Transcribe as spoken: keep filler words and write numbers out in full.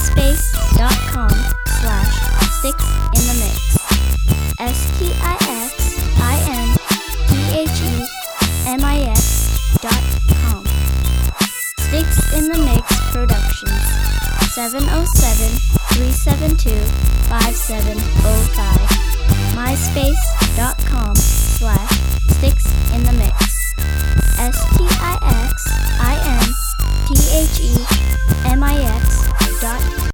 myspace.com slash sticks in the mix. S-T-I-X-I-N-P-H-E-M-I-X dot com. Sticks in the Mix Productions. seven oh seven, three seven two, five seven oh five. myspace.com slash